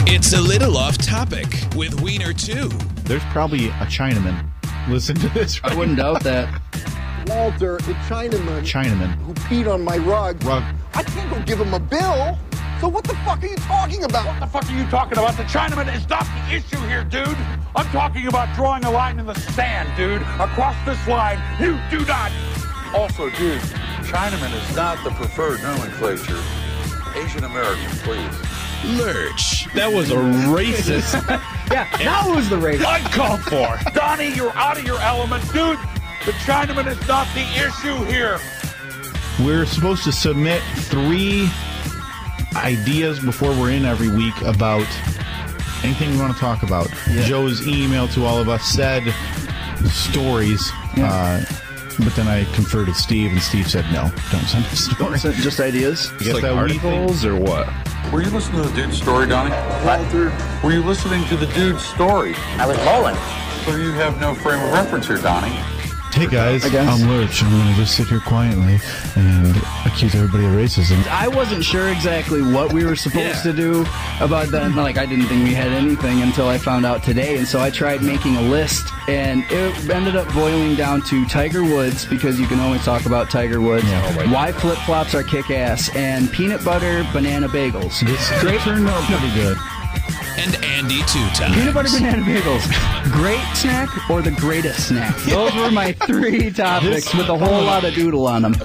It's a little off topic with Wiener 2. There's probably a Chinaman. Listen to this. I wouldn't doubt that. Walter, the Chinaman who peed on my rug. I can't go give him a bill. So what the fuck are you talking about? What the fuck are you talking about? The Chinaman is not the issue here, dude. I'm talking about drawing a line in the sand, dude. Across this line, you do not. Also, dude, Chinaman is not the preferred nomenclature. Asian American, please. Lurch. That was a racist. Yeah, that was the racist. Uncalled for. Donnie, you're out of your element, dude. The Chinaman is not the issue here. We're supposed to submit 3 ideas before we're in every week about anything we want to talk about. Yeah. Joe's email to all of us said stories, but then I conferred with Steve, and Steve said, no, don't send us stories. Just ideas? I guess like that articles or what? Were you listening to the dude's story, Donnie? Walter. Were you listening to the dude's story? I was bowling. So you have no frame of reference here, Donnie. Hey guys, I'm Lurch. I'm going to just sit here quietly and accuse everybody of racism. I wasn't sure exactly what we were supposed to do about that. Like, I didn't think we had anything until I found out today. And so I tried making a list, and it ended up boiling down to Tiger Woods, because you can always talk about Tiger Woods, why flip-flops are kick-ass, and peanut butter banana bagels. This turned out pretty good. And Andy 2 times. Peanut butter banana bagels. Great snack or the greatest snack? Those were my 3 topics with a whole lot of doodle on them.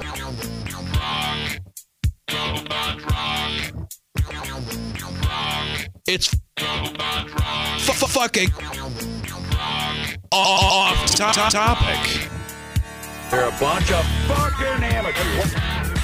It's fucking off topic. They're a bunch of fucking amateurs.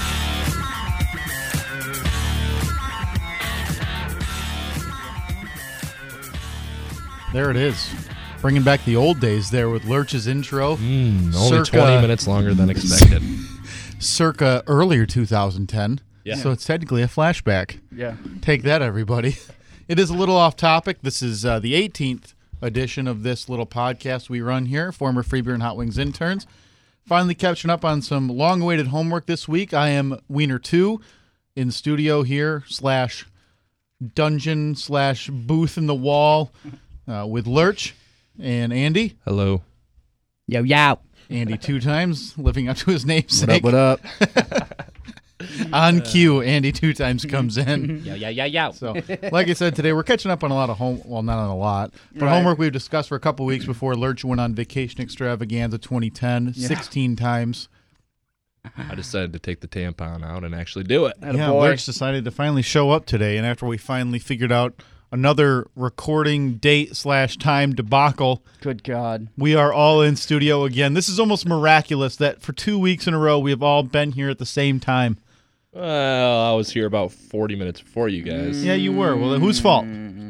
There it is. Bringing back the old days there with Lurch's intro. Only 20 minutes longer than expected. Circa earlier 2010. Yeah. So it's technically a flashback. Yeah. Take that, everybody. It is a little off topic. This is the 18th edition of this little podcast we run here, former Free Beer and Hot Wings interns. Finally catching up on some long-awaited homework this week. I am Wiener 2 in studio here, /dungeon /booth in the wall. With Lurch and Andy. Hello. Yo, yo. Andy 2 times, living up to his namesake. What up? On cue, Andy 2 times comes in. Yo. So, like I said, today we're catching up on a lot of not on a lot, but homework we've discussed for a couple weeks before Lurch went on Vacation Extravaganza 2010, 16 times. I decided to take the tampon out and actually do it. Lurch decided to finally show up today, and after we finally figured out another recording date /time debacle. Good God. We are all in studio again. This is almost miraculous that for 2 weeks in a row we have all been here at the same time. Well, I was here about 40 minutes before you guys. Yeah, you were. Well, whose fault?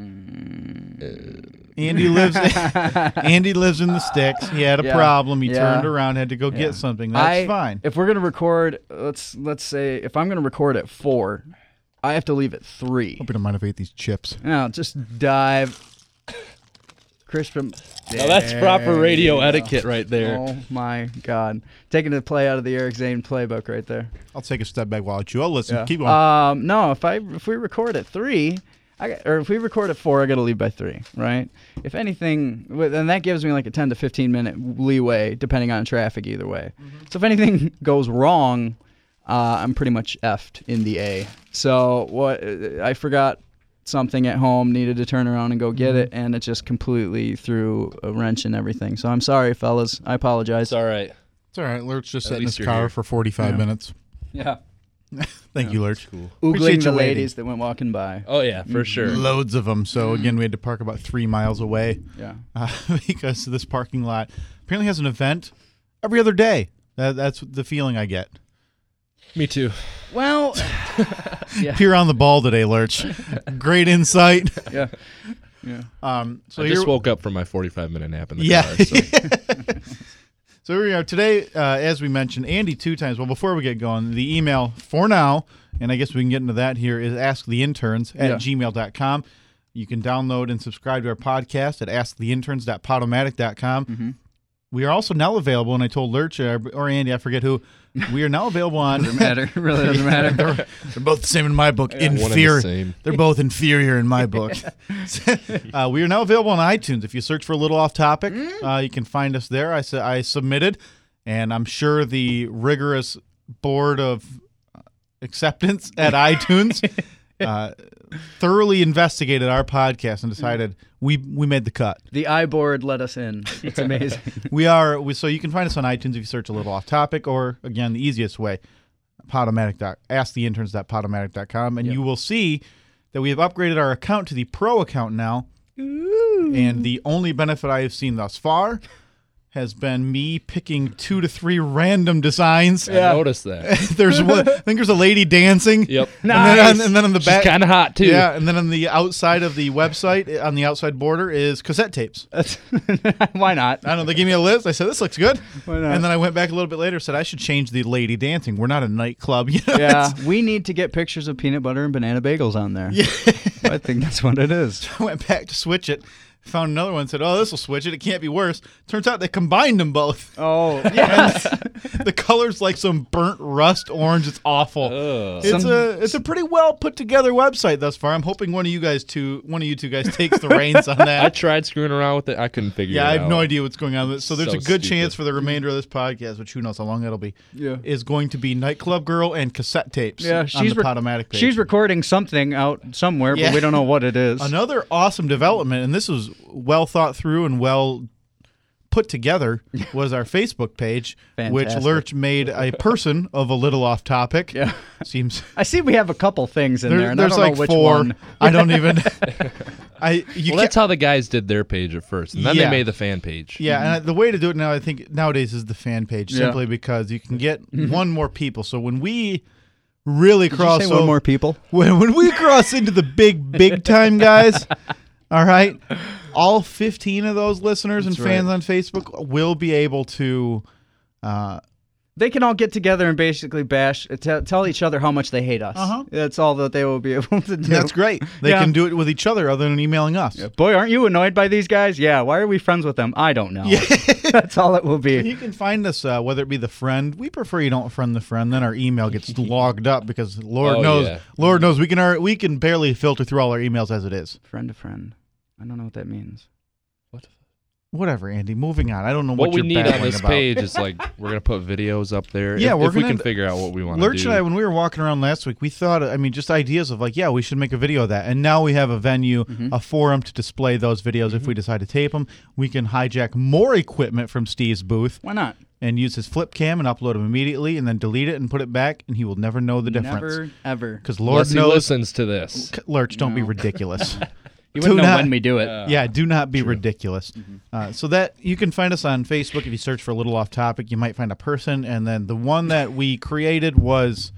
Andy lives in the sticks. He had a problem. He turned around, had to go get something. That's fine. If we're going to record, let's say, if I'm going to record at 4, I have to leave at 3. Hope you don't mind if I eat these chips. No, just dive. Crisp them. Now that's proper radio etiquette right there. Oh, my God. Taking the play out of the Eric Zane playbook right there. I'll take a step back while I chew. I'll listen. Keep going. No, if we record at 3, or if we record at 4, I got to leave by 3, right? If anything, and that gives me like a 10 to 15 minute leeway, depending on traffic either way. Mm-hmm. So if anything goes wrong, I'm pretty much effed in the A. So I forgot something at home, needed to turn around and go get it, and it just completely threw a wrench in everything. So I'm sorry, fellas. I apologize. It's all right. It's all right. Lurch just sat in his car for 45 minutes. Yeah. Thank you, Lurch. Cool. Oogling the ladies that went walking by. Oh, yeah, for sure. Loads of them. So, again, we had to park about 3 miles away. Yeah. Because this parking lot apparently has an event every other day. That's the feeling I get. Me too. Well, Peer on the ball today, Lurch. Great insight. Yeah. So I just woke up from my 45-minute nap in the car. So here we are. Today, as we mentioned, Andy 2 times. Well, before we get going, the email for now, and I guess we can get into that here, is asktheinterns@gmail.com. You can download and subscribe to our podcast at asktheinterns.podomatic.com. Mm-hmm. we are also now available, and I told Lurch or Andy, I forget who, we are now available on. Doesn't matter. It really doesn't matter. They're both the same in my book. One and the Inferior. same. They're both inferior in my book. We are now available on iTunes. If you search for A Little Off Topic, you can find us there. I submitted, and I'm sure the rigorous board of acceptance at iTunes thoroughly investigated our podcast and decided we made the cut. The iBoard let us in. It's amazing. So you can find us on iTunes if you search A Little Off Topic, or again the easiest way, asktheinterns.podomatic.com, and you will see that we have upgraded our account to the Pro account now. Ooh. And the only benefit I have seen thus far has been me picking 2 to 3 random designs. I noticed that. I think there's a lady dancing. Yep. Nice. And then on the back, kind of hot too. yeah. And then on the outside of the website, on the outside border, is cassette tapes. Why not? I don't know. They gave me a list. I said, this looks good. Why not? And then I went back a little bit later and said, I should change the lady dancing. We're not a nightclub. You know? Yeah, we need to get pictures of peanut butter and banana bagels on there. Yeah. I think that's what it is. I went back to switch it. Found another one and said, oh, this will switch it. It can't be worse. Turns out they combined them both. Oh, yes. The color's like some burnt rust orange. It's awful. It's a pretty well put together website thus far. I'm hoping one of you two guys takes the reins on that. I tried screwing around with it. I couldn't figure it out. Yeah, I have no idea what's going on with it. So there's So a good stupid. chance for the remainder of this podcast, which who knows how long that'll be, is going to be Nightclub Girl and cassette tapes on the Podomatic page. She's recording something out somewhere, but we don't know what it is. Another awesome development, and this was well thought through and well put together, was our Facebook page, which Fantastic. Lurch made a person of A Little Off Topic. Yeah. Seems I see we have a couple things in there, and there's I don't like know which 4. one. I don't even. That's how the guys did their page at first, and then Yeah. they made the fan page. Yeah, and the way to do it now, I think nowadays, is the fan page, simply because you can get one more people. So when we really cross Say one more people. when we cross into the big time, guys, all right, all 15 of those listeners and fans on Facebook will be able to. They can all get together and basically bash, tell each other how much they hate us. That's all that they will be able to do. That's great. They can do it with each other other than emailing us. Yeah. Boy, aren't you annoyed by these guys? Yeah. Why are we friends with them? I don't know. Yeah. That's all it will be. You can find us, whether it be the friend. We prefer you don't friend the friend. Then our email gets logged up because Lord knows we can barely filter through all our emails as it is. Friend to friend. I don't know what that means. Whatever, Andy. Moving on. I don't know What what we you're need on babbling this about. page is we're gonna put videos up there. Yeah, if we gonna- can figure out what we want to Lurch do. and I, when we were walking around last week, we thought, just ideas of we should make a video of that. And now we have a venue, a forum to display those videos. If we decide to tape them, we can hijack more equipment from Steve's booth. Why not? And use his flip cam and upload them immediately, and then delete it and put it back, and he will never know the difference. Never, ever. Because Lord Unless he knows, listens to this. Lurch, don't be ridiculous. You wouldn't know when we do it. Yeah, do not be ridiculous. So that you can find us on Facebook. If you search for A Little Off Topic, you might find a person. And then the one that we created was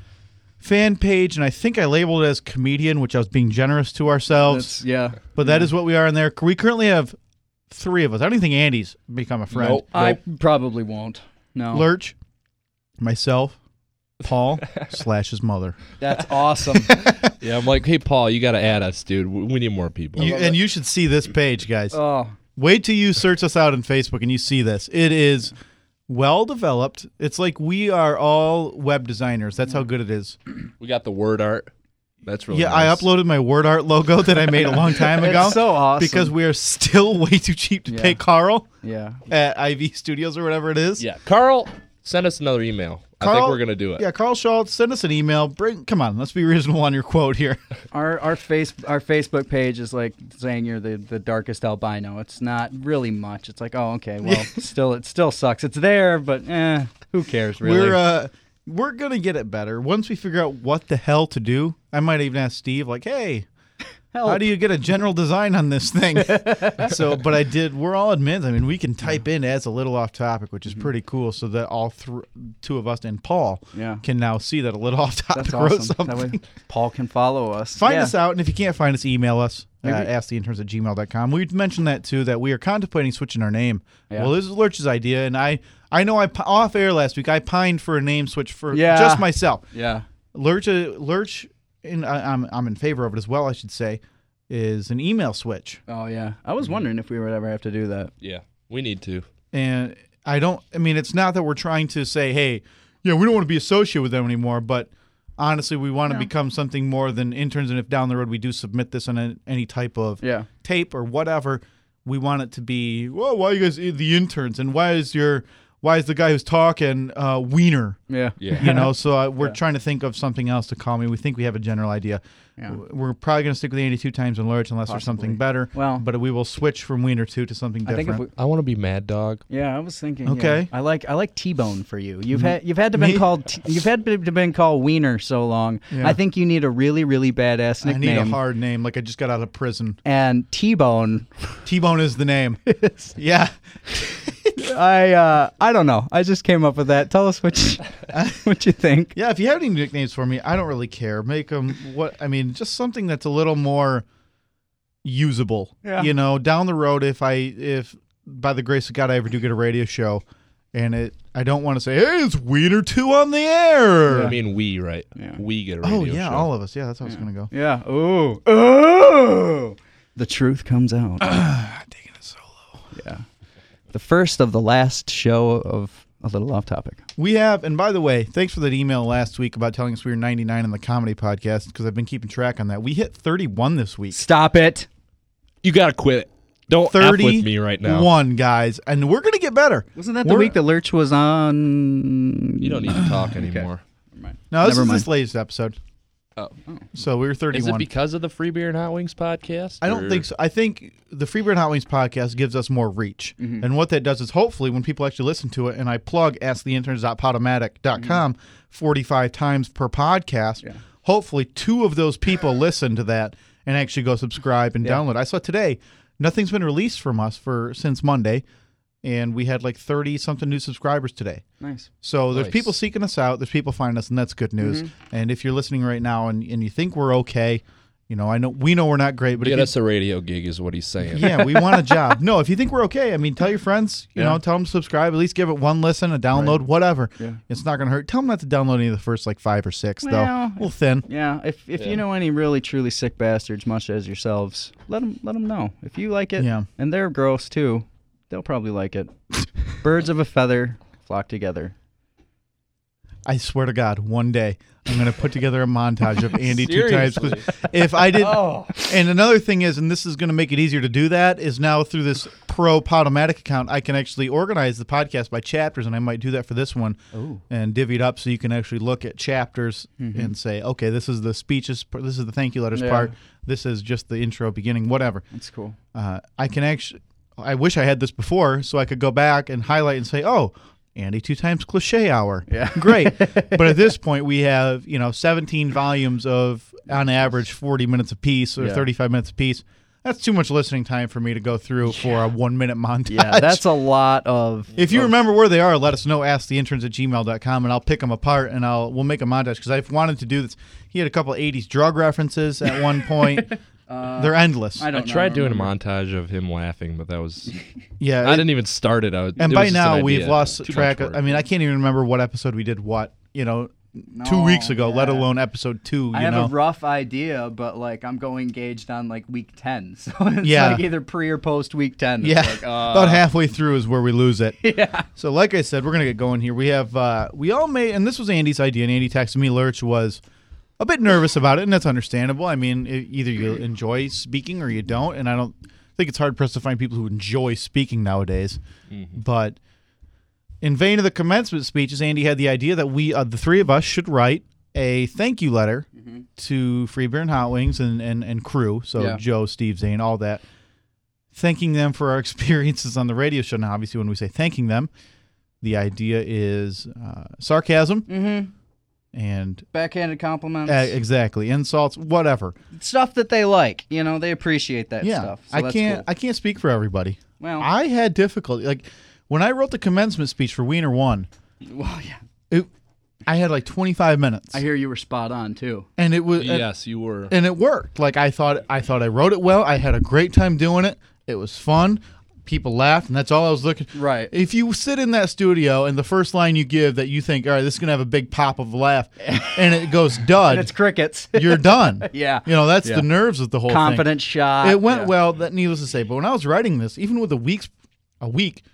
fan page, and I think I labeled it as comedian, which I was being generous to ourselves. But that is what we are in there. We currently have 3 of us. I don't even think Andy's become a friend. Nope. I probably won't. No. Lurch, myself, Paul / his mother. That's awesome. Yeah, I'm like, hey, Paul, you got to add us, dude. We need more people. You should see this page, guys. Oh. Wait till you search us out on Facebook and you see this. It is well developed. It's like we are all web designers. That's how good it is. We got the word art. That's really I nice. uploaded my word art logo that I made a long time ago. It's so awesome. Because we are still way too cheap to pay Carl at IV Studios or whatever it is. Yeah, Carl, send us another email. I think we're gonna do it. Yeah, Carl Schultz, send us an email. Come on, let's be reasonable on your quote here. Our Facebook page is like saying you're the darkest albino. It's not really much. It's like, oh, okay, well, it still sucks. It's there, but who cares really? We're gonna get it better once we figure out what the hell to do. I might even ask Steve, like, hey, how do you get a general design on this thing? But I did. We're all admins. I mean, we can type in as A Little Off Topic, which is pretty cool, so that all 2 of us and Paul can now see that A Little Off Topic That's wrote awesome. something. That way Paul can follow us. Find us out, and if you can't find us, email us at asktheinterns@gmail.com. We mentioned that, too, that we are contemplating switching our name. Yeah. Well, this is Lurch's idea, and I know off air last week, I pined for a name switch for just myself. Yeah. Lurch, and I'm in favor of it as well, I should say, is an email switch. Oh, yeah. I was wondering if we would ever have to do that. Yeah, we need to. And it's not that we're trying to say, hey, we don't want to be associated with them anymore, but honestly, we want to become something more than interns, and if down the road we do submit this on any type of tape or whatever, we want it to be, well, why are you guys the interns, and why is the guy who's talking Wiener? Yeah. So we're trying to think of something else to call me. We think we have a general idea. Yeah. We're probably going to stick with Andy 2 times and Lurch unless there's something better. Well, but we will switch from Wiener 2 to something different. I want to be Mad Dog. Yeah, I was thinking. Okay. Yeah. I like T-Bone for you. You've had to been called Wiener so long. Yeah. I think you need a really, really badass nickname. I need a hard name, like I just got out of prison. And T-Bone. T-Bone is the name. Yeah. I don't know. I just came up with that. Tell us what you think. Yeah, if you have any nicknames for me, I don't really care. Make them just something that's a little more usable. Yeah. Down the road, if by the grace of God I ever do get a radio show, and I don't want to say, hey, it's Wiener 2 on the air. Yeah. I mean, we, right? Yeah. We get a radio show. All of us. Yeah, that's how it's going to go. Yeah. Oh. The truth comes out. Taking it solo. Yeah. The first of the last show of A Little Off Topic. We have, and by the way, thanks for that email last week about telling us we were 99 in the comedy podcast, because I've been keeping track on that. We hit 31 this week. Stop it. You got to quit it. Don't F with me right now. 31, guys, and we're going to get better. Wasn't that the week that Lurch was on? You don't need to talk anymore. Okay. No, this is this latest episode. Oh. So we were 31. Is it because of the Free Beer and Hot Wings podcast? I don't think so. I think the Free Beer and Hot Wings podcast gives us more reach. Mm-hmm. And what that does is hopefully when people actually listen to it, and I plug AskTheInterns.podomatic.com 45 times per podcast, hopefully 2 of those people listen to that and actually go subscribe and download. I saw today, nothing's been released from us since Monday. And we had like 30-something new subscribers today. Nice. So there's people seeking us out. There's people finding us, and that's good news. Mm-hmm. And if you're listening right now and you think we're okay, we know we're not great. But get us a radio gig is what he's saying. Yeah, we want a job. No, if you think we're okay, tell your friends, tell them to subscribe. At least give it one listen, a download, whatever. Yeah. It's not going to hurt. Tell them not to download any of the first 5 or 6, though. A little thin. Yeah, if you know any really, truly sick bastards, much as yourselves, let them know. If you like it, and they're gross, too, they'll probably like it. Birds of a feather flock together. I swear to God, one day I'm going to put together a montage of Andy 2 times. If I did, and another thing is, and this is going to make it easier to do that, is now through this pro Podomatic account, I can actually organize the podcast by chapters, and I might do that for this one and divvy it up so you can actually look at chapters and say, okay, this is the speeches, this is the thank you letters part, this is just the intro, beginning, whatever. That's cool. I wish I had this before so I could go back and highlight and say, oh, Andy 2 times cliche hour. Yeah. Great. But at this point, we have, 17 volumes of, on average, 40 minutes apiece or 35 minutes apiece. That's too much listening time for me to go through for a 1-minute montage. Yeah, that's a lot of... If you remember where they are, let us know, asktheinterns@gmail.com, and I'll pick them apart, and we'll make a montage, because I've wanted to do this. He had a couple of 80s drug references at one point. They're endless. I tried doing a montage of him laughing, but that was... Yeah. I didn't even start it. And by now, we've lost track. I can't even remember what episode we did what, 2 weeks ago, let alone episode 2. I have a rough idea, but I'm going gauged on week 10. So it's either pre or post week 10. Yeah. About halfway through is where we lose it. Yeah. So like I said, we're going to get going here. We have, we all made, and this was Andy's idea, and Andy texted me, Lurch was a bit nervous about it, and that's understandable. Either you enjoy speaking or you don't, and I don't think it's hard pressed to find people who enjoy speaking nowadays. Mm-hmm. But in vain of the commencement speeches, Andy had the idea that we, the 3 of us, should write a thank you letter to Free Beer and Hot Wings and crew, so Joe, Steve, Zane, all that, thanking them for our experiences on the radio show. Now, obviously, when we say thanking them, the idea is sarcasm. Mm-hmm. And backhanded compliments, exactly, insults, whatever stuff that they like. They appreciate that stuff. So I can't speak for everybody. Well, I had difficulty. When I wrote the commencement speech for Wiener 1. Well, yeah, I had 25 minutes. I hear you were spot on too, and it was yes, you were, and it worked. I thought I wrote it well. I had a great time doing it. It was fun. People laughed, and that's all I was looking. Right. If you sit in that studio and the first line you give that you think, all right, this is gonna have a big pop of a laugh, and it goes dud, and it's crickets, you're done. Yeah. That's the nerves of the whole confident thing. shot. It went well. That needless to say. But when I was writing this, even with a week,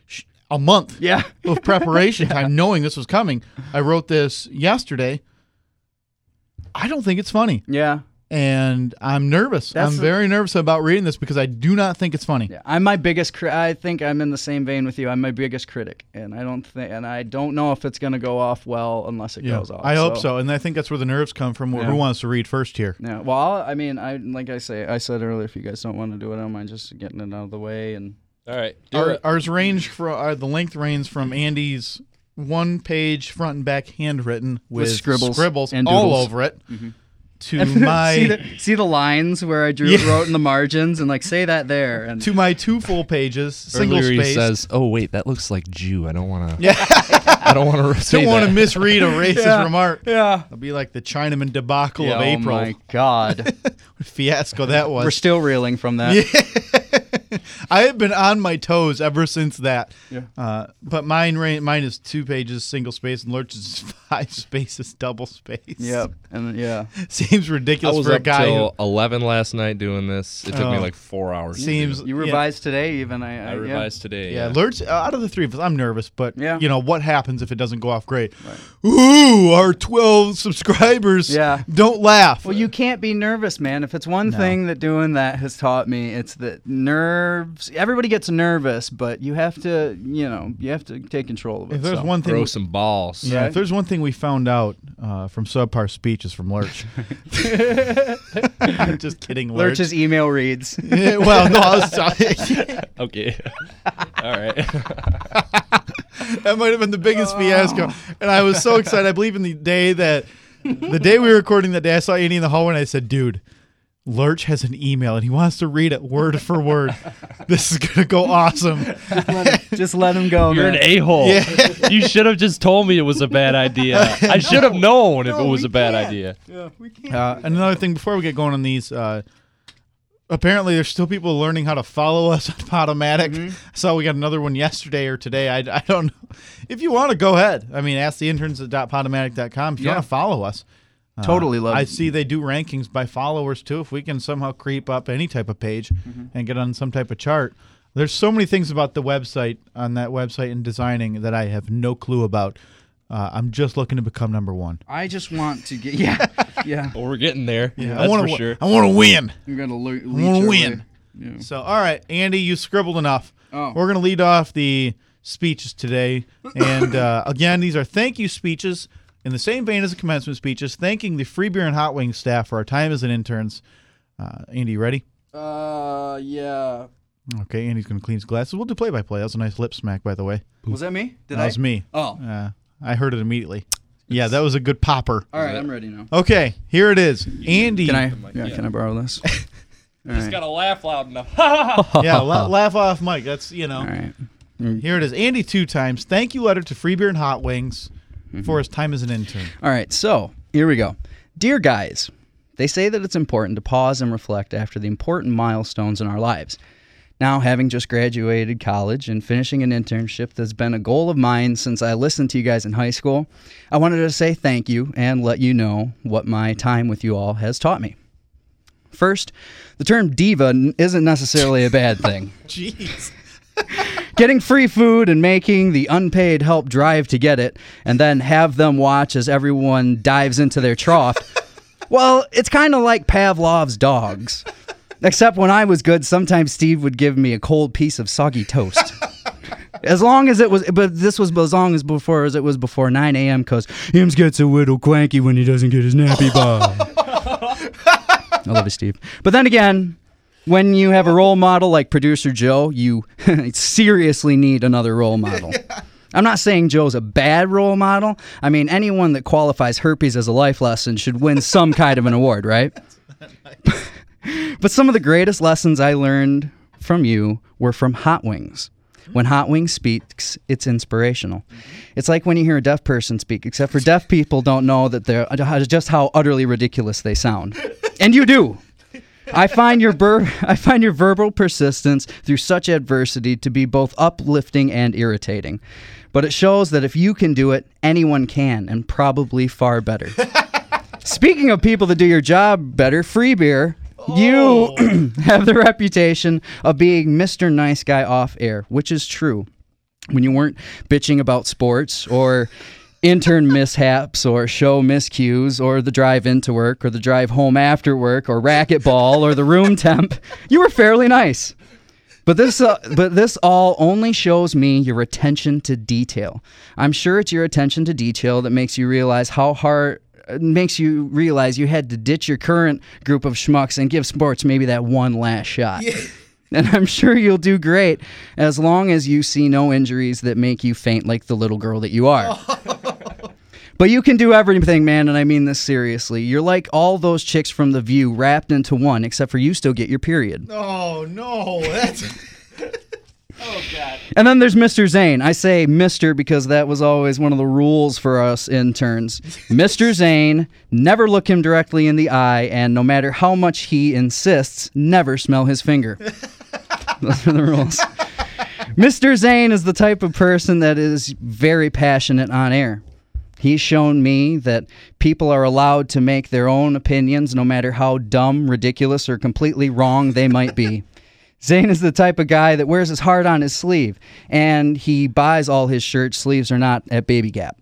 a month Yeah. of preparation time knowing this was coming. I wrote this yesterday. I don't think it's funny. Yeah. And I'm nervous. I'm very nervous about reading this because I do not think it's funny. Yeah, I'm my biggest. I think I'm in the same vein with you. I'm my biggest critic, and I don't know if it's going to go off well unless it goes off. I hope so, and I think that's where the nerves come from. Who wants to read first here? Yeah. Well, I said earlier, if you guys don't want to do it, I don't mind just getting it out of the way. And all right, ours range for the length range from Andy's 1-page front and back handwritten with scribbles and all doodles. over it. Mm-hmm. To my see the lines where I wrote in the margins and say that there and to my 2 full pages single space says, "Oh wait, that looks like Jew. I don't want to. Yeah, I don't want to misread a racist remark. Yeah, it'll be like the Chinaman debacle of April. Oh my God, what a fiasco that was. We're still reeling from that. Yeah. I have been on my toes ever since that. Yeah. But mine is 2 pages single space and Lurch's is 5 spaces double space. Yep. And seems ridiculous I was for a up guy till 11 last night doing this. It took me like 4 hours. You revised today, even. I revised today. Yeah, Lurch. Out of the 3 of us, I'm nervous, but what happens if it doesn't go off great? Right. Ooh, our 12 subscribers. Yeah. Don't laugh. Well, you can't be nervous, man. If it's one thing that doing that has taught me, it's that nerves. Everybody gets nervous, but you have to, take control of it. If there's one thing, throw some balls. Yeah. Right? If there's one thing we found out from subpar speeches from Lurch. I'm just kidding, Lurch. Lurch's email reads. Yeah, well, no, I was talking. Okay. All right. That might have been the biggest fiasco. And I was so excited. I believe in the day we were recording that day, I saw Andy in the hallway and I said, dude, Lurch has an email and he wants to read it word for word. This is going to go awesome. Just let him go, You're man. an a-hole. Yeah. You should have just told me it was a bad idea. I should have known if it was a bad idea. Yeah, we can't. Another thing, before we get going on these, apparently there's still people learning how to follow us on Podomatic. Mm-hmm. I saw we got another one yesterday or today. I don't know. If you want to, go ahead. I mean, ask the interns at .podomatic.com if you want to follow us. Totally love it. I see they do rankings by followers, too. If we can somehow creep up any type of page and get on some type of chart. There's so many things about the website, on that website and designing, that I have no clue about. I'm just looking to become number 1. I just want to get, yeah. Well, we're getting there. Yeah, that's for sure. I want to win. You're going to I want to win. Yeah. So, all right, Andy, you scribbled enough. Oh. We're going to lead off the speeches today. And, again, these are thank you speeches in the same vein as the commencement speeches, thanking the Free Beer and Hot Wings staff for our time as an interns. Andy, you ready? Yeah. Okay, Andy's going to clean his glasses. We'll do play-by-play. That was a nice lip smack, by the way. Was that me? That was me. Oh. I heard it immediately. Yeah, that was a good popper. All right, I'm ready now. Okay, here it is. Andy. Can I borrow this? Just got to laugh loud enough. Yeah, laugh off Mike. That's, All right. Here it is. Andy 2 times. Thank you letter to Free Beer and Hot Wings for his time as an intern. All right, so here we go. Dear guys, they say that it's important to pause and reflect after the important milestones in our lives. Now, having just graduated college and finishing an internship that's been a goal of mine since I listened to you guys in high school, I wanted to say thank you and let you know what my time with you all has taught me. First, the term diva isn't necessarily a bad thing. Jeez. Getting free food and making the unpaid help drive to get it, and then have them watch as everyone dives into their trough. Well, it's kind of like Pavlov's dogs. Except when I was good, sometimes Steve would give me a cold piece of soggy toast. As long as it was before 9 a.m. because him gets a little cranky when he doesn't get his nappy bar. I love you, Steve. But then again, when you have a role model like producer Joe, you seriously need another role model. I'm not saying Joe's a bad role model. I mean, anyone that qualifies herpes as a life lesson should win some kind of an award, right? But some of the greatest lessons I learned from you were from Hot Wings. When Hot Wings speaks, it's inspirational. It's like when you hear a deaf person speak, except for deaf people don't know that they're just how utterly ridiculous they sound. And you do. I find your verbal persistence through such adversity to be both uplifting and irritating. But it shows that if you can do it, anyone can, and probably far better. Speaking of people that do your job better, Free Beer, you have the reputation of being Mr. Nice Guy off air, which is true. when you weren't bitching about sports or intern mishaps or show miscues or the drive into work or the drive home after work or racquetball or the room temp, you were fairly nice. But this all only shows me your attention to detail. I'm sure it's your attention to detail that makes you realize you had to ditch your current group of schmucks and give sports maybe that one last shot. Yeah. And I'm sure you'll do great as long as you see no injuries that make you faint like the little girl that you are. But you can do everything, man, and I mean this seriously. You're like all those chicks from The View wrapped into one, except for you still get your period. Oh, no. That's... Oh, God. And then there's Mr. Zane. I say Mr. because that was always one of the rules for us interns. Mr. Zane, never look him directly in the eye, and no matter how much he insists, never smell his finger. Those are the rules. Mr. Zane is the type of person that is very passionate on air. He's shown me that people are allowed to make their own opinions no matter how dumb, ridiculous, or completely wrong they might be. Zane is the type of guy that wears his heart on his sleeve, and he buys all his shirts, sleeves or not, at Baby Gap.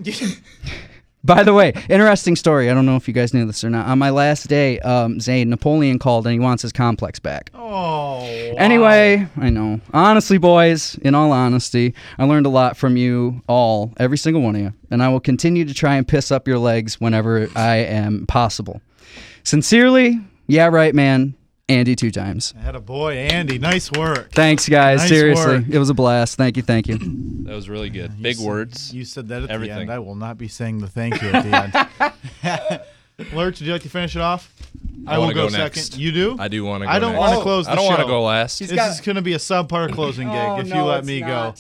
By the way, interesting story. I don't know if you guys knew this or not. On my last day, Zane, Napoleon called and he wants his complex back. Oh, wow. Anyway, I know. Honestly, boys, in all honesty, I learned a lot from you all, every single one of you, and I will continue to try and piss up your legs whenever I am possible. Sincerely, yeah, right, man, Andy 2 times. Attaboy, Andy. Nice work. Thanks, guys. Nice Seriously. work. It was a blast. Thank you. That was really good. Big words. You said that at Everything. the end. I will not be saying the thank you at the end. Lurch, would you like to finish it off? I will wanna go go next. second. You do? I do want to go I don't next. want to close the show. I don't want to go last. This is going to be a subpar closing gig if you let me go.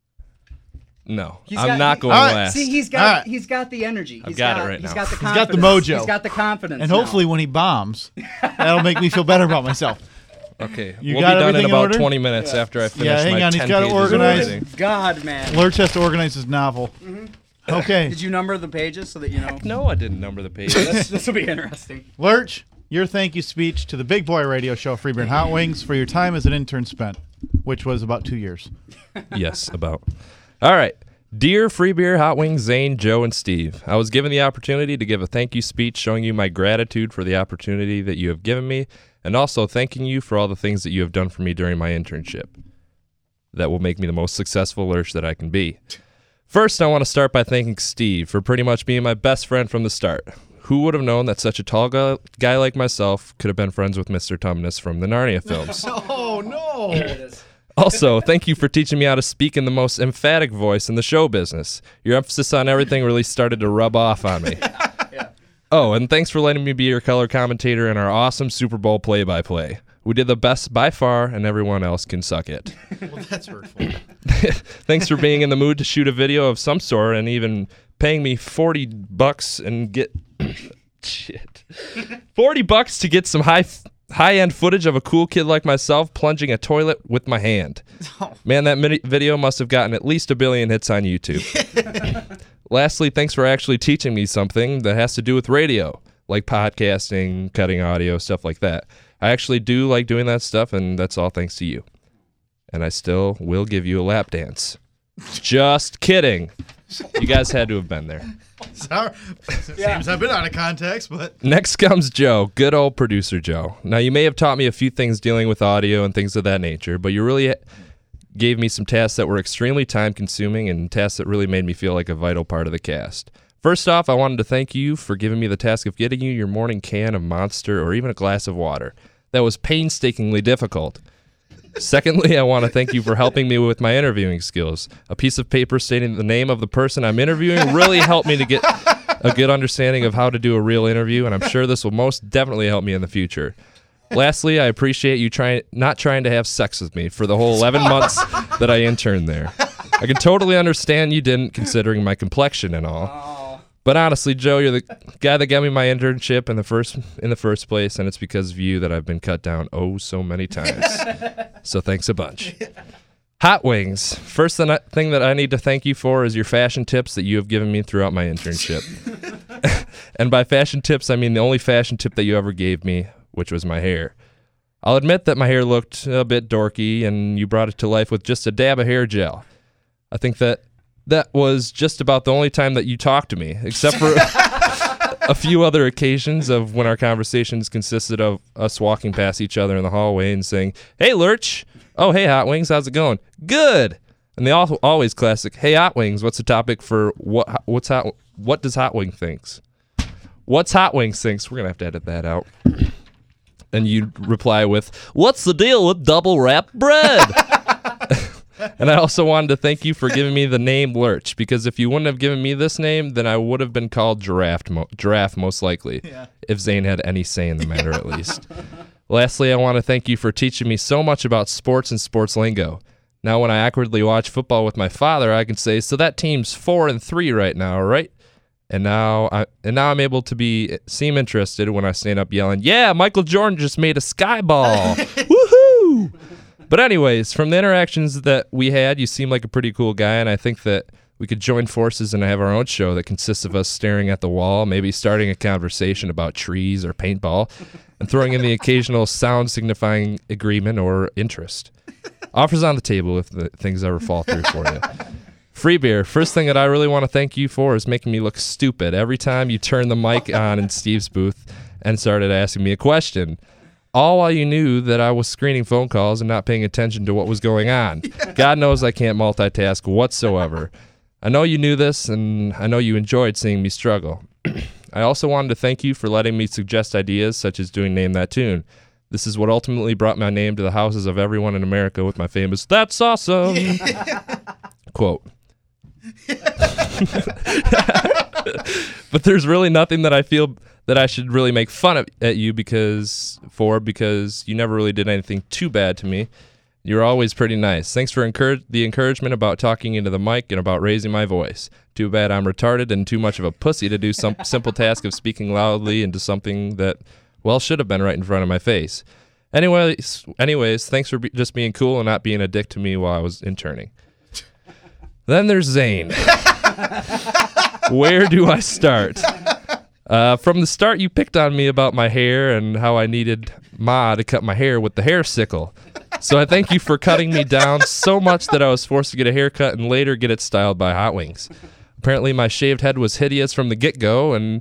No, I'm not going last. See, he's got the energy. I've got it right He's now. got the He's confidence. got the mojo. He's got the confidence. And hopefully when he bombs, that'll make me feel better about myself. Okay, You we'll got be done everything in in about order? 20 minutes after I finish Yeah, hang my on, he's 10 gotta pages of organize. writing. God, man. Lurch has to organize his novel. Okay. Did you number the pages so that you know? No, I didn't number the pages. This will be interesting. Lurch, your thank you speech to the Big Boy Radio Show, Free Beer and Hot Wings, for your time as an intern spent, which was about 2 years. Yes, about. All right. Dear Free Beer, Hot Wings, Zane, Joe, and Steve, I was given the opportunity to give a thank you speech showing you my gratitude for the opportunity that you have given me, and also thanking you for all the things that you have done for me during my internship. That will make me the most successful Lurch that I can be. First, I want to start by thanking Steve for pretty much being my best friend from the start. Who would have known that such a tall guy like myself could have been friends with Mr. Tumnus from the Narnia films? Oh, no. Also, thank you for teaching me how to speak in the most emphatic voice in the show business. Your emphasis on everything really started to rub off on me. Oh, and thanks for letting me be your color commentator in our awesome Super Bowl play-by-play. We did the best by far, and everyone else can suck it. Well, that's hurtful. Thanks for being in the mood to shoot a video of some sort and even paying me $40 and get... Shit. $40 to get some high-end footage of a cool kid like myself plunging a toilet with my hand. Man, that video must have gotten at least 1 billion hits on YouTube. Lastly, thanks for actually teaching me something that has to do with radio, like podcasting, cutting audio, stuff like that. I actually do like doing that stuff, and that's all thanks to you. And I still will give you a lap dance. Just kidding. You guys had to have been there. Sorry. Seems I've been out of context, but... Next comes Joe, good old producer Joe. Now, you may have taught me a few things dealing with audio and things of that nature, but you really gave me some tasks that were extremely time-consuming and tasks that really made me feel like a vital part of the cast. First off, I wanted to thank you for giving me the task of getting you your morning can of Monster or even a glass of water. That was painstakingly difficult. Secondly, I want to thank you for helping me with my interviewing skills. A piece of paper stating the name of the person I'm interviewing really helped me to get a good understanding of how to do a real interview, and I'm sure this will most definitely help me in the future. Lastly, I appreciate you not trying to have sex with me for the whole 11 months that I interned there. I can totally understand you didn't, considering my complexion and all. But honestly, Joe, you're the guy that got me my internship in the first place, and it's because of you that I've been cut down oh so many times. So thanks a bunch. Hot Wings. First thing that I need to thank you for is your fashion tips that you have given me throughout my internship. And by fashion tips, I mean the only fashion tip that you ever gave me, which was my hair. I'll admit that my hair looked a bit dorky, and you brought it to life with just a dab of hair gel. I think that was just about the only time that you talked to me, except for a few other occasions of when our conversations consisted of us walking past each other in the hallway and saying, "Hey, Lurch." "Oh, hey, Hot Wings. How's it going?" "Good." And they always classic, "Hey, Hot Wings, what's the topic for what does Hot Wing thinks?" What's Hot Wings thinks? We're going to have to edit that out. And you reply with, "What's the deal with double wrapped bread?" And I also wanted to thank you for giving me the name Lurch, because if you wouldn't have given me this name, then I would have been called Giraffe most likely, if Zane had any say in the matter at least. Lastly, I want to thank you for teaching me so much about sports and sports lingo. Now when I awkwardly watch football with my father, I can say, "So that team's 4-3 right now, right?" And now I'm able to seem interested when I stand up yelling, "Yeah, Michael Jordan just made a sky ball." Woohoo! But anyways, from the interactions that we had, you seem like a pretty cool guy, and I think that we could join forces and have our own show that consists of us staring at the wall, maybe starting a conversation about trees or paintball, and throwing in the occasional sound signifying agreement or interest. Offers on the table if the things ever fall through for you. Free beer. First thing that I really want to thank you for is making me look stupid every time you turned the mic on in Steve's booth and started asking me a question. All while you knew that I was screening phone calls and not paying attention to what was going on. God knows I can't multitask whatsoever. I know you knew this, and I know you enjoyed seeing me struggle. I also wanted to thank you for letting me suggest ideas such as doing Name That Tune. This is what ultimately brought my name to the houses of everyone in America with my famous "That's awesome" quote. But there's really nothing that I feel that I should really make fun at you because you never really did anything too bad to me. You're always pretty nice. Thanks for the encouragement about talking into the mic and about raising my voice. Too bad I'm retarded and too much of a pussy to do some simple task of speaking loudly into something that, well, should have been right in front of my face. Anyways, thanks for just being cool and not being a dick to me while I was interning. Then there's Zane. Where do I start? From the start, you picked on me about my hair and how I needed Ma to cut my hair with the hair sickle. So I thank you for cutting me down so much that I was forced to get a haircut and later get it styled by Hot Wings. Apparently, my shaved head was hideous from the get-go, and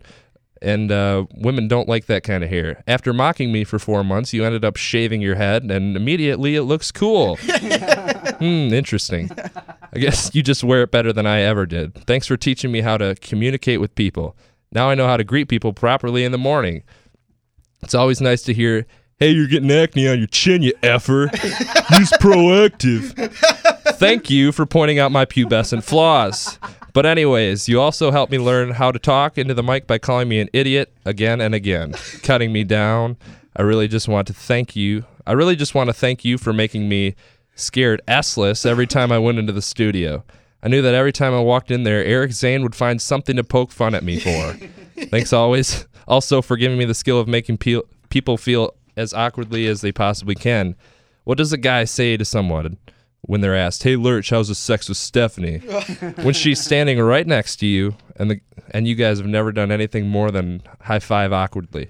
women don't like that kind of hair. After mocking me for 4 months, you ended up shaving your head, and immediately it looks cool. Interesting. I guess you just wear it better than I ever did. Thanks for teaching me how to communicate with people. Now I know how to greet people properly in the morning. It's always nice to hear, "Hey, you're getting acne on your chin, you effer. Use Proactive." Thank you for pointing out my pubescent flaws. But anyways, you also helped me learn how to talk into the mic by calling me an idiot again and again, cutting me down. I really just want to thank you for making me scared S-less every time I went into the studio. I knew that every time I walked in there, Eric Zane would find something to poke fun at me for. Thanks also for giving me the skill of making people feel as awkwardly as they possibly can. What does a guy say to someone when they're asked, "Hey, Lurch, how's the sex with Stephanie?" when she's standing right next to you and you guys have never done anything more than high-fived awkwardly.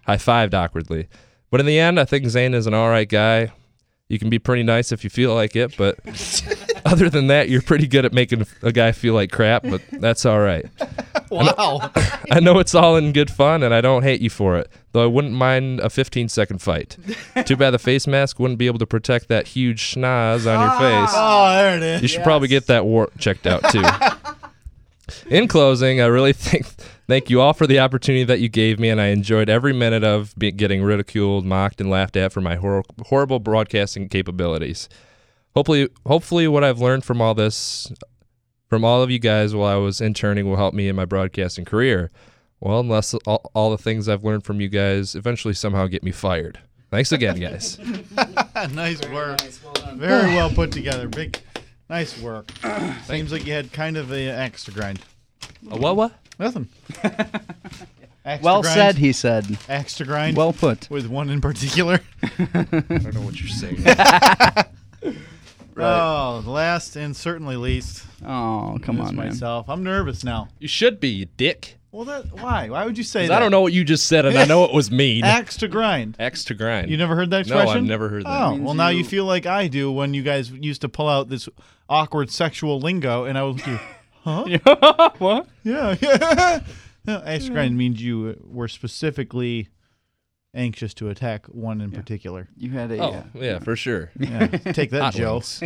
But in the end, I think Zane is an all right guy. You can be pretty nice if you feel like it, but other than that, you're pretty good at making a guy feel like crap, but that's all right. Wow. I know it's all in good fun, and I don't hate you for it, though I wouldn't mind a 15-second fight. Too bad the face mask wouldn't be able to protect that huge schnoz on your face. Oh, there it is. You should probably get that wart checked out, too. In closing, I really thank you all for the opportunity that you gave me, and I enjoyed every minute of getting ridiculed, mocked, and laughed at for my horrible broadcasting capabilities. Hopefully what I've learned from all this, from all of you guys while I was interning, will help me in my broadcasting career. Well, unless all the things I've learned from you guys eventually somehow get me fired. Thanks again, guys. Nice work. Very well put together. Nice work. Seems like you had kind of an axe to grind. A what? Nothing. Well said, he said. Axe to grind. Well put. With one in particular. I don't know what you're saying. Oh, last and certainly least. Oh, come on, man. Myself. I'm nervous now. You should be, you dick. Well, why? Why would you say 'Cause that? I don't know what you just said, and I know it was mean. Axe to grind. Axe to grind. You never heard that expression? No, I've never heard that. Oh, well, now you feel like I do when you guys used to pull out this awkward sexual lingo, and I was like, huh? What? Yeah. No, axe to grind means you were specifically anxious to attack one in particular. You had a. Oh, yeah, for sure. Yeah. Take that, Hot Joe. wings.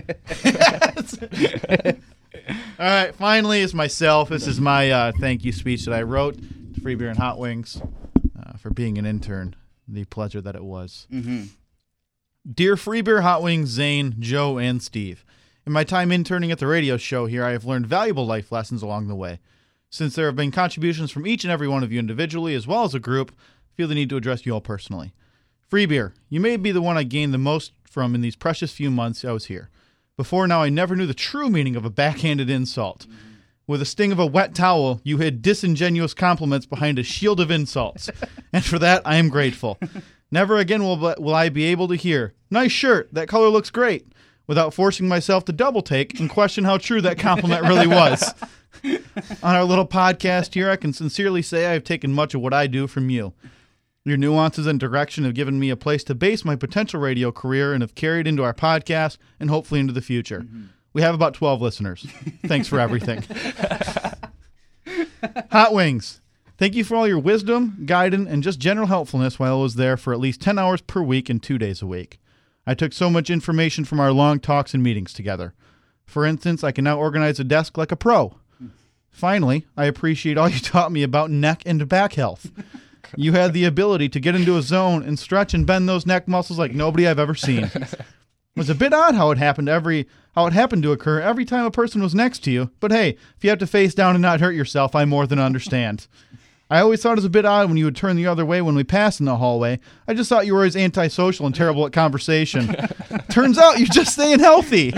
All right, finally, it's myself. This is my thank you speech that I wrote to Free Beer and Hot Wings for being an intern. The pleasure that it was. Mm-hmm. Dear Free Beer, Hot Wings, Zane, Joe, and Steve, in my time interning at the radio show here, I have learned valuable life lessons along the way. Since there have been contributions from each and every one of you individually as well as a group, I feel the need to address you all personally. Free Beer, you may be the one I gained the most from in these precious few months I was here. Before now, I never knew the true meaning of a backhanded insult. With a sting of a wet towel, you hid disingenuous compliments behind a shield of insults. And for that, I am grateful. Never again will I be able to hear, "Nice shirt, that color looks great," without forcing myself to double take and question how true that compliment really was. On our little podcast here, I can sincerely say I have taken much of what I do from you. Your nuances and direction have given me a place to base my potential radio career and have carried into our podcast and hopefully into the future. Mm-hmm. We have about 12 listeners. Thanks for everything. Hot Wings, thank you for all your wisdom, guidance, and just general helpfulness while I was there for at least 10 hours per week and 2 days a week. I took so much information from our long talks and meetings together. For instance, I can now organize a desk like a pro. Finally, I appreciate all you taught me about neck and back health. You had the ability to get into a zone and stretch and bend those neck muscles like nobody I've ever seen. It was a bit odd how it happened to occur every time a person was next to you, but hey, if you have to face down and not hurt yourself, I more than understand. I always thought it was a bit odd when you would turn the other way when we passed in the hallway. I just thought you were always antisocial and terrible at conversation. Turns out you're just staying healthy.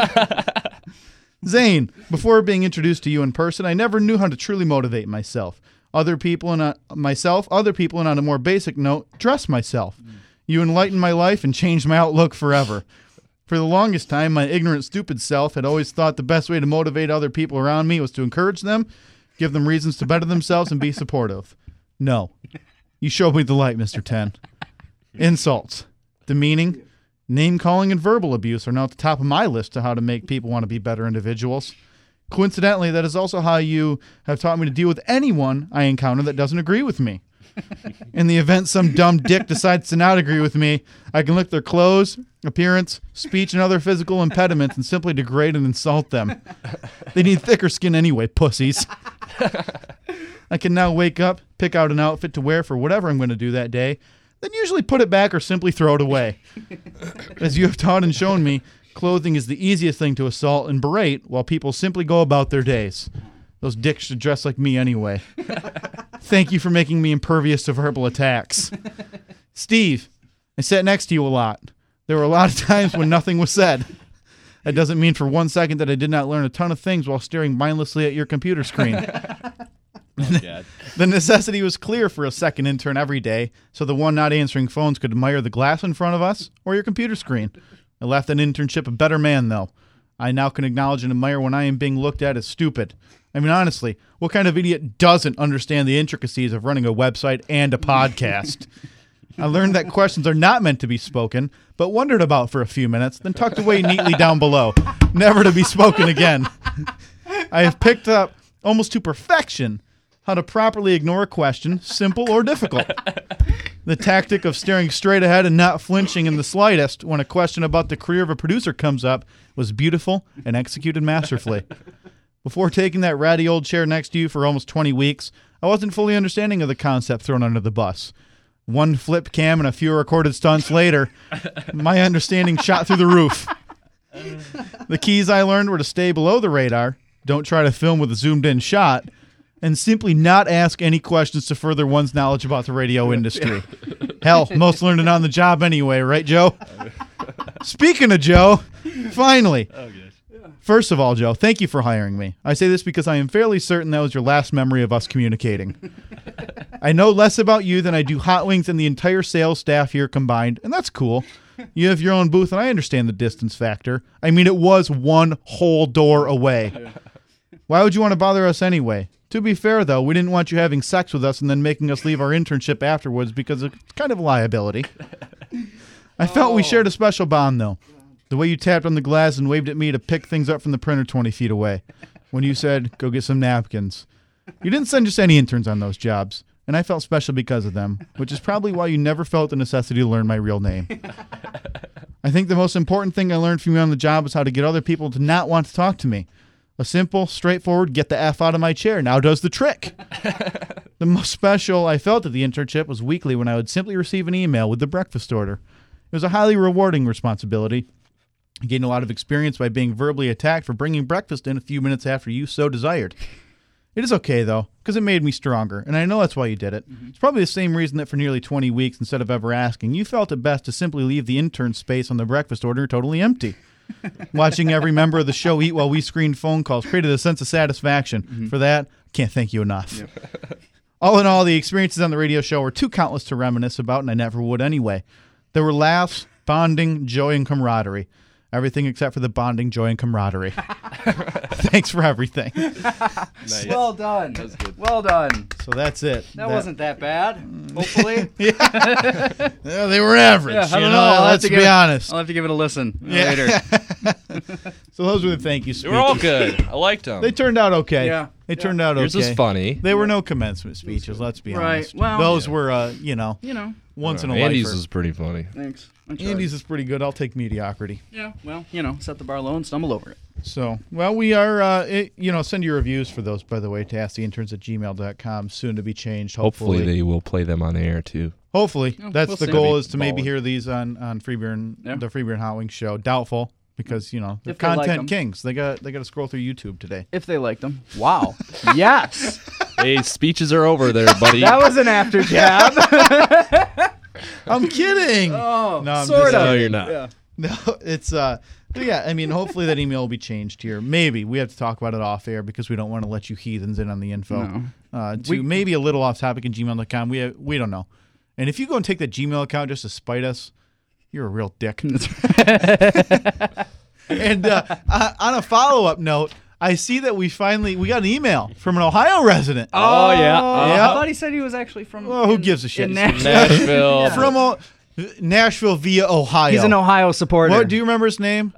Zane, before being introduced to you in person, I never knew how to truly motivate myself. Other people and on a more basic note, dress myself. You enlightened my life and changed my outlook forever. For the longest time, my ignorant, stupid self had always thought the best way to motivate other people around me was to encourage them, give them reasons to better themselves, and be supportive. No. You showed me the light, Mr. 10. Insults, demeaning, name-calling, and verbal abuse are now at the top of my list of how to make people want to be better individuals. Coincidentally, that is also how you have taught me to deal with anyone I encounter that doesn't agree with me. In the event some dumb dick decides to not agree with me, I can look at their clothes, appearance, speech, and other physical impediments and simply degrade and insult them. They need thicker skin anyway, pussies. I can now wake up, pick out an outfit to wear for whatever I'm going to do that day, then usually put it back or simply throw it away. As you have taught and shown me, clothing is the easiest thing to assault and berate while people simply go about their days. Those dicks should dress like me anyway. Thank you for making me impervious to verbal attacks. Steve, I sat next to you a lot. There were a lot of times when nothing was said. That doesn't mean for 1 second that I did not learn a ton of things while staring mindlessly at your computer screen. The necessity was clear for a second intern every day, so the one not answering phones could admire the glass in front of us or your computer screen. I left that internship a better man, though. I now can acknowledge and admire when I am being looked at as stupid. I mean, honestly, what kind of idiot doesn't understand the intricacies of running a website and a podcast? I learned that questions are not meant to be spoken, but wondered about for a few minutes, then tucked away neatly down below, never to be spoken again. I have picked up, almost to perfection, how to properly ignore a question, simple or difficult. The tactic of staring straight ahead and not flinching in the slightest when a question about the career of a producer comes up was beautiful and executed masterfully. Before taking that ratty old chair next to you for almost 20 weeks, I wasn't fully understanding of the concept thrown under the bus. One flip cam and a few recorded stunts later, my understanding shot through the roof. The keys I learned were to stay below the radar, don't try to film with a zoomed-in shot, and simply not ask any questions to further one's knowledge about the radio industry. Hell, most learned it on the job anyway, right, Joe? Speaking of Joe, finally. First of all, Joe, thank you for hiring me. I say this because I am fairly certain that was your last memory of us communicating. I know less about you than I do Hot Wings and the entire sales staff here combined, and that's cool. You have your own booth, and I understand the distance factor. I mean, it was one whole door away. Why would you want to bother us anyway? To be fair, though, we didn't want you having sex with us and then making us leave our internship afterwards because it's kind of a liability. I felt we shared a special bond, though. The way you tapped on the glass and waved at me to pick things up from the printer 20 feet away. When you said, go get some napkins. You didn't send just any interns on those jobs, and I felt special because of them, which is probably why you never felt the necessity to learn my real name. I think the most important thing I learned from you on the job is how to get other people to not want to talk to me. A simple, straightforward, get the F out of my chair now does the trick. The most special I felt at the internship was weekly when I would simply receive an email with the breakfast order. It was a highly rewarding responsibility. I gained a lot of experience by being verbally attacked for bringing breakfast in a few minutes after you so desired. It is okay, though, because it made me stronger, and I know that's why you did it. It's probably the same reason that for nearly 20 weeks, instead of ever asking, you felt it best to simply leave the intern space on the breakfast order totally empty. Watching every member of the show eat while we screened phone calls created a sense of satisfaction. For that, can't thank you enough. All in all, the experiences on the radio show were too countless to reminisce about, and I never would anyway. There were laughs, bonding, joy, and camaraderie. Everything except for the bonding, joy, and camaraderie. Thanks for everything. Nice. Well done. That was good. Well done. So that's it. That wasn't that bad, hopefully. Yeah, they were average. Yeah, I you don't know, know. let's be honest. I'll have to give it a listen later. So those were the thank you They speeches. were all good. I liked them. They turned out okay. Yeah. They turned out Yours okay. was funny. They were no commencement speeches, let's be Right. honest. Well, those were, once in a Andy's lifer. was pretty funny. Thanks. I tried. Andy's is pretty good. I'll take mediocrity. Yeah, well, set the bar low and stumble over it. So, well, we are, send your reviews for those, by the way, to asktheinterns@gmail.com, soon to be changed, Hopefully they will play them on air too. Hopefully. Yeah, That's we'll the see. goal, That'd is be to maybe baller. hear these on Free Beer and the Free Beer and Hot Wings show. Doubtful, because, they're If they like content 'em. kings. They got to scroll through YouTube today. If they liked them. Wow. Yes. Hey, speeches are over there, buddy. That was an after jab. I'm kidding. Oh, No, I'm sort just- of. No, you're not. Yeah. No, it's but yeah, I mean, hopefully that email will be changed here. Maybe we have to talk about it off air because we don't want to let you heathens in on the info. To maybe a little off topic in gmail.com. We don't know. And if you go and take that Gmail account just to spite us, you're a real dick. And on a follow-up note, I see that we got an email from an Ohio resident. Oh, yeah. I thought he said he was actually from. Well, who gives a shit? in Nashville. Nashville. From Nashville via Ohio. He's an Ohio supporter. What do you remember his name?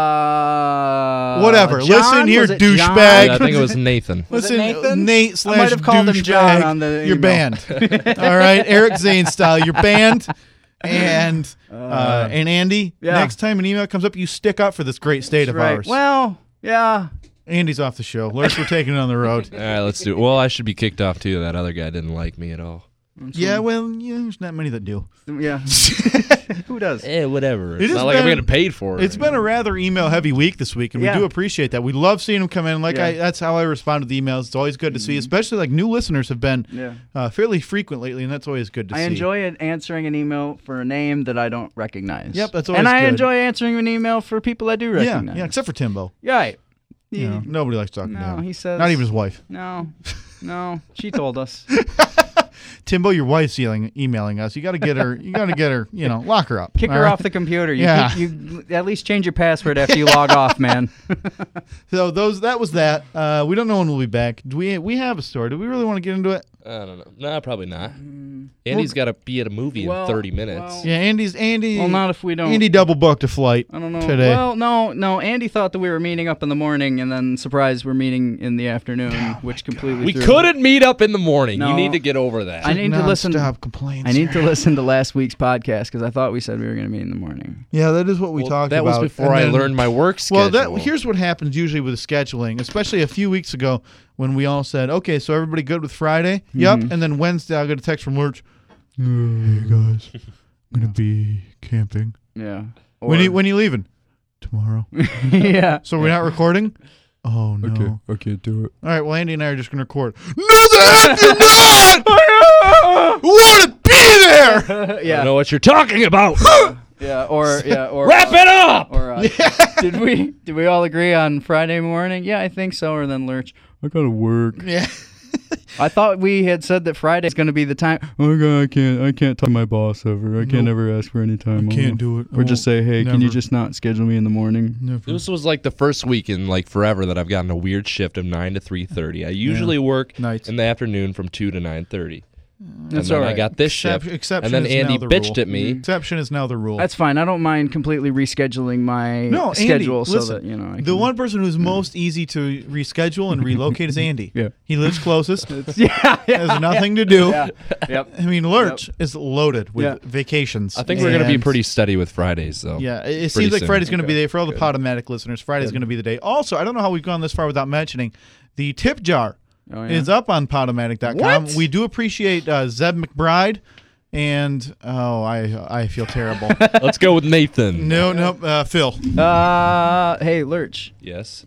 Whatever. Listen here, Was it John? douchebag. Yeah, I think it was Nathan. Was it Listen, Nathan? Nate I slash might have called him John douchebag, on the you're email. banned. All right, Eric Zane style, you're banned. And Andy, Yeah. next time an email comes up, you stick up for this great state of Right. ours. Well, yeah. Andy's off the show. Lurch, we're taking it on the road. All right, let's do it. Well, I should be kicked off too. That other guy didn't like me at all. Yeah, well, there's not many that do. Yeah. Who does? Whatever. It It's has not like I'm been- getting paid for it. It's been a rather email-heavy week this week, and Yeah. we do appreciate that. We love seeing them come in. Yeah. That's how I respond to the emails. It's always good to see, especially like new listeners have been fairly frequent lately, and that's always good to see. I enjoy answering an email for a name that I don't recognize. Yep, that's always And I good. enjoy answering an email for people I do recognize. Yeah, except for Timbo. Right. You know, nobody likes talking to No, him. he says. Not even his wife. No. She told us. Timbo, your wife's emailing us. You got to get her. Lock her up. Kick all her right? off the computer. Yeah. You at least change your password after you log off, man. So that was that. We don't know when we'll be back. Do we have a story? Do we really want to get into it? I don't know. Nah, probably not. Andy's got to be at a movie in 30 minutes. Yeah, Andy. Well, not if we don't. Andy double booked a flight. I don't know. Today. Well, no. Andy thought that we were meeting up in the morning, and then surprise, we're meeting in the afternoon, which completely. We threw- couldn't meet up in the morning. No. You need to get over that. I need to listen. Non-stop complaints. I need to listen to last week's podcast because I thought we said we were going to meet in the morning. Yeah, that is what we talked that about. was before And I then- learned my work schedule. Well, here's what happens usually with scheduling, especially a few weeks ago when we all said, "Okay, so everybody good with Friday?" Yep. And then Wednesday, I got a text from Lurch. Hey guys, I'm gonna be camping. Yeah. When are you leaving? Tomorrow. Yeah. So we're not recording? Oh no. I can't do it. All right. Well, Andy and I are just gonna record. No, the heck you're not! Want to be there? I don't Yeah. know what you're talking about. Yeah. Or Wrap it up. Or did we all agree on Friday morning? Yeah, I think so. Or then Lurch, I gotta work. Yeah. I thought we had said that Friday's going to be the time. Oh God, I can't talk to my boss ever. I can't ever ask for any time. Can't do it. Or just say, hey, can you Never. just not schedule me in the morning? Never. This was like the first week in like forever that I've gotten a weird shift of 9 to 3:30. I usually work Nights. in the afternoon from 2 to 9:30. That's and then all I right. got this shift, Exception and then is now Andy the bitched rule. at me. Exception is now the rule. That's fine. I don't mind completely rescheduling my No, Andy, schedule so listen, that, you know, I the can- one person who's most easy to reschedule and relocate is Andy. Yeah. He lives closest. yeah, Has nothing to do. yeah. Yep. I mean, Lurch is loaded with Yeah. vacations. I think we're going to be And- pretty steady with Fridays, though. Yeah, it Pretty seems like soon. Friday's going to be the day for all the Podomatic listeners. Friday's going to be the day. Also, I don't know how we've gone this far without mentioning the tip jar Oh, yeah. is up on Podomatic.com. What? We do appreciate Zeb McBride, and I feel terrible. Let's go with Nathan. No, Phil. Hey, Lurch. Yes.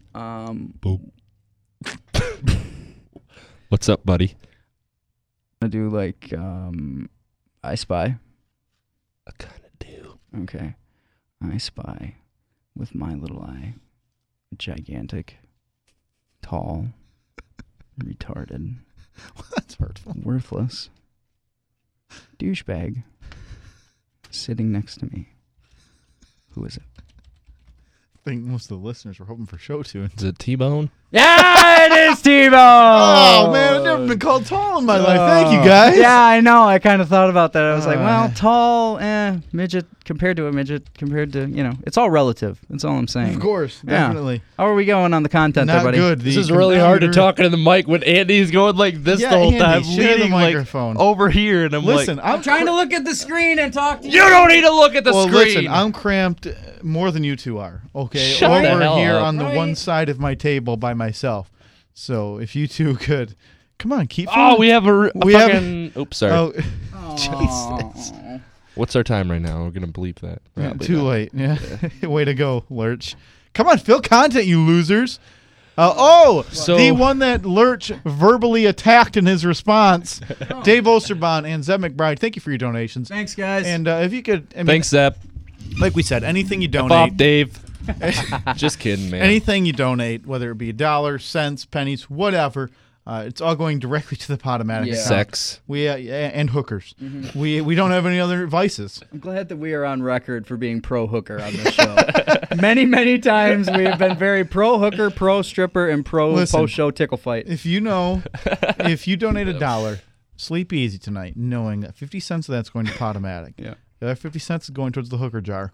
I'm What's up, buddy? gonna do like I Spy. I kind of do. Okay. I spy with my little eye. Gigantic, tall, retarded, That's hurtful. worthless douchebag sitting next to me. Who is it? I think most of the listeners were hoping for show tunes. Is it T-Bone? Yeah, it is T-Bone! Oh, man, I've never been called tall in my life. Thank you, guys. Yeah, I know. I kind of thought about that. I was like, well, Uh. tall, midget compared to a midget compared to, it's all relative. That's all I'm saying. Of course, Yeah. definitely. How are we going on the content Not there, buddy? good. This The is really hard to computer- talk into the mic when Andy's going like this Yeah, the whole Andy, time, share the leaning like microphone. over here, and I'm Listen, like, I'm Trying to look at the screen and talk to you. you don't need to look at the well, screen. listen, I'm cramped more than you two are. Okay, Shut the over hell here up. on the Right. one side of my table by myself. So if you two could, come on, keep. Oh, we have a We have- fucking. Oops, sorry. Oh, Jesus. What's our time right now? We're gonna bleep that. yeah, Probably too not. late. Yeah, way to go, Lurch. Come on, fill content, you losers. So- the one that Lurch verbally attacked in his response, Dave Osterbahn and Zeb McBride. Thank you for your donations. Thanks, guys. And if you could, I mean, Thanks, Zep. like we said, anything you Bob, donate, Dave. Just kidding, man. anything you donate, whether it be $1, cents, pennies, whatever, it's all going directly to the Podomatic Yeah. account. Sex. We and hookers. We don't have any other vices. I'm glad that we are on record for being pro hooker on this show. Many times we have been very pro hooker, pro stripper, and pro Listen, post show tickle fight. If you know, if you donate $1, sleep easy tonight, knowing that 50 cents of that's going to Podomatic. Yeah. The other 50 cents is going towards the hooker jar.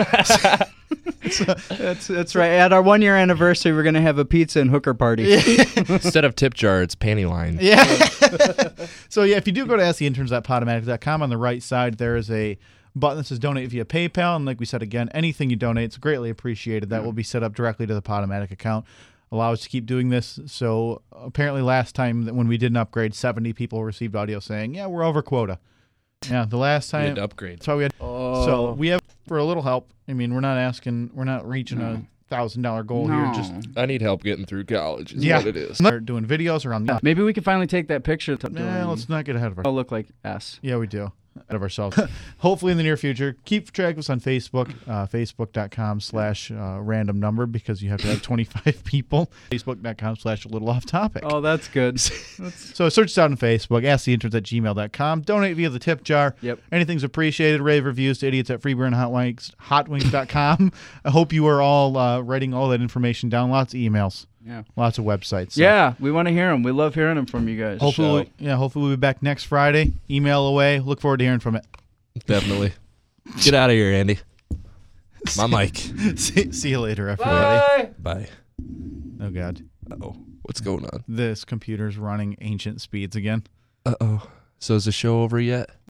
That's right. At our 1 year anniversary, we're gonna have a pizza and hooker party. Instead of tip jar, it's panty line. Yeah. So yeah, if you do go to asktheinterns.podomatic.com, on the right side there is a button that says donate via PayPal, and like we said again, anything you donate is greatly appreciated. That will be set up directly to the Podomatic account. Allow us to keep doing this. So apparently last time that when we did an upgrade, 70 people received audio saying, yeah, we're over quota. Yeah, the last We time. had to upgrade. That's why we had. So we have for a little help. I mean, we're not reaching a $1,000 goal here. Just I need help getting through college. Is yeah, what it is. start doing videos around. Maybe we can finally take that picture. Let's not get ahead of I'll ourselves. look like S. Yeah, we do. Out of ourselves. Hopefully in the near future. Keep track of us on Facebook, facebook.com/random number, because you have to have 25 people. Facebook.com/a-little-off-topic. Oh, that's good. So search us out on Facebook. AskTheInterns@gmail.com. Donate via the tip jar. Yep. Anything's appreciated. Rave reviews to idiots at freeburn.hotwings.com. I hope you are all writing all that information down. Lots of emails. Yeah. Lots of websites. So Yeah, we want to hear them. We love hearing them from you guys. Hopefully, we'll be back next Friday. Email away. Look forward to hearing from it. Definitely. Get out of here, Andy. My mic. See you later, everybody. Bye. Oh, God. Uh-oh. What's going on? This computer's running ancient speeds again. Uh-oh. So is the show over yet?